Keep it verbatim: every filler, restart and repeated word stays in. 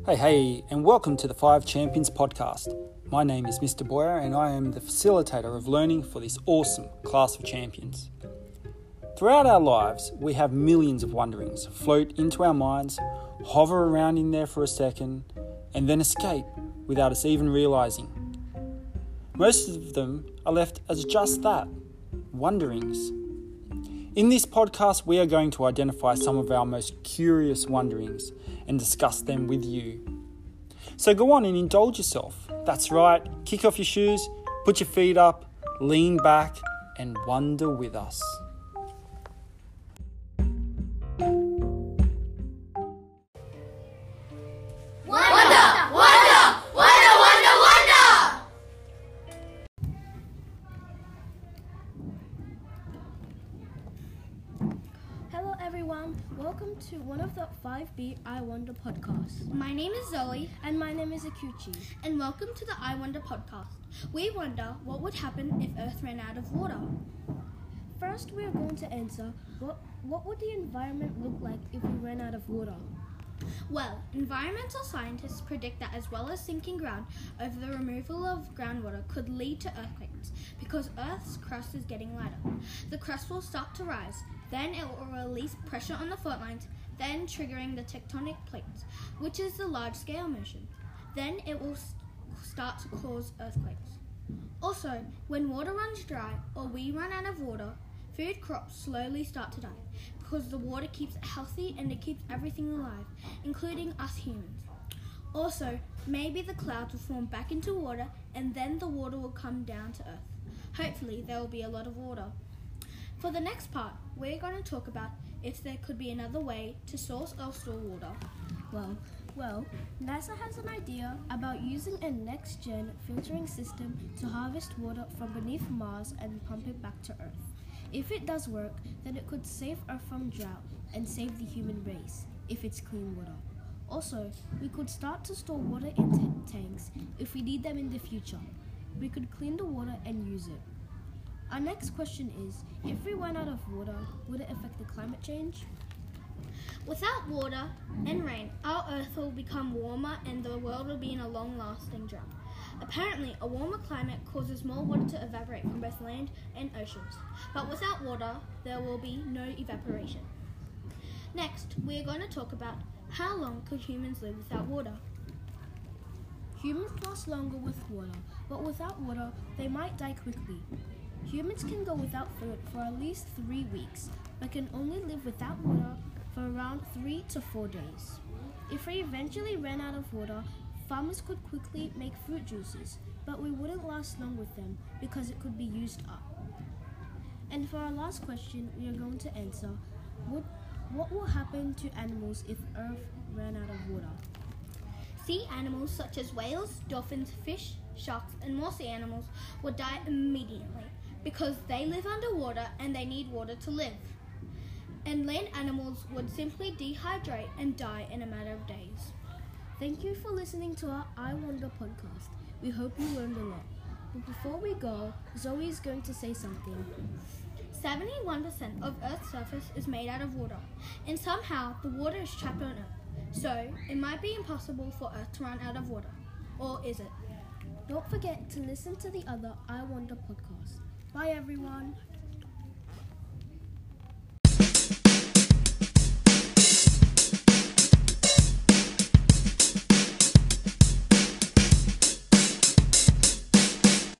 Hey, hey, and welcome to the Five Champions podcast. My name is Mister Boyer and I am the facilitator of learning for this awesome class of champions. Throughout our lives, we have millions of wonderings float into our minds, hover around in there for a second, and then escape without us even realising. Most of them are left as just that, wonderings. In this podcast, we are going to identify some of our most curious wonderings and discuss them with you. So go on and indulge yourself. That's right, kick off your shoes, put your feet up, lean back, and wonder with us. Hello everyone, welcome to one of the five B I Wonder podcasts. My name is Zoe. And my name is Akuchi. And welcome to the I Wonder podcast. We wonder what would happen if Earth ran out of water. First, we are going to answer, what, what would the environment look like if we ran out of water? Well, environmental scientists predict that as well as sinking ground over the removal of groundwater could lead to earthquakes because Earth's crust is getting lighter. The crust will start to rise, then it will release pressure on the fault lines, then triggering the tectonic plates, which is the large-scale motion. Then it will st- start to cause earthquakes. Also, when water runs dry or we run out of water, food crops slowly start to die because the water keeps it healthy and it keeps everything alive, including us humans. Also, maybe the clouds will form back into water and then the water will come down to Earth. Hopefully, there will be a lot of water. For the next part, we're going to talk about if there could be another way to source or store water. Well, well, NASA has an idea about using a next-gen filtering system to harvest water from beneath Mars and pump it back to Earth. If it does work, then it could save Earth from drought and save the human race, if it's clean water. Also, we could start to store water in t- tanks if we need them in the future. We could clean the water and use it. Our next question is, if we run out of water, would it affect the climate change? Without water and rain, our Earth will become warmer and the world will be in a long-lasting drought. Apparently, a warmer climate causes more water to evaporate from both land and oceans. But without water, there will be no evaporation. Next, we are going to talk about how long could humans live without water. Humans last longer with water, but without water, they might die quickly. Humans can go without food for at least three weeks, but can only live without water for around three to four days. If we eventually ran out of water, farmers could quickly make fruit juices, but we wouldn't last long with them because it could be used up. And for our last question, we are going to answer, what, what will happen to animals if Earth ran out of water? Sea animals such as whales, dolphins, fish, sharks, and more sea animals would die immediately because they live underwater and they need water to live. And land animals would simply dehydrate and die in a matter of days. Thank you for listening to our I Wonder podcast. We hope you learned a lot. But before we go, Zoe is going to say something. seventy-one percent of Earth's surface is made out of water, and somehow the water is trapped on Earth. So, it might be impossible for Earth to run out of water. Or is it? Don't forget to listen to the other I Wonder podcast. Bye everyone.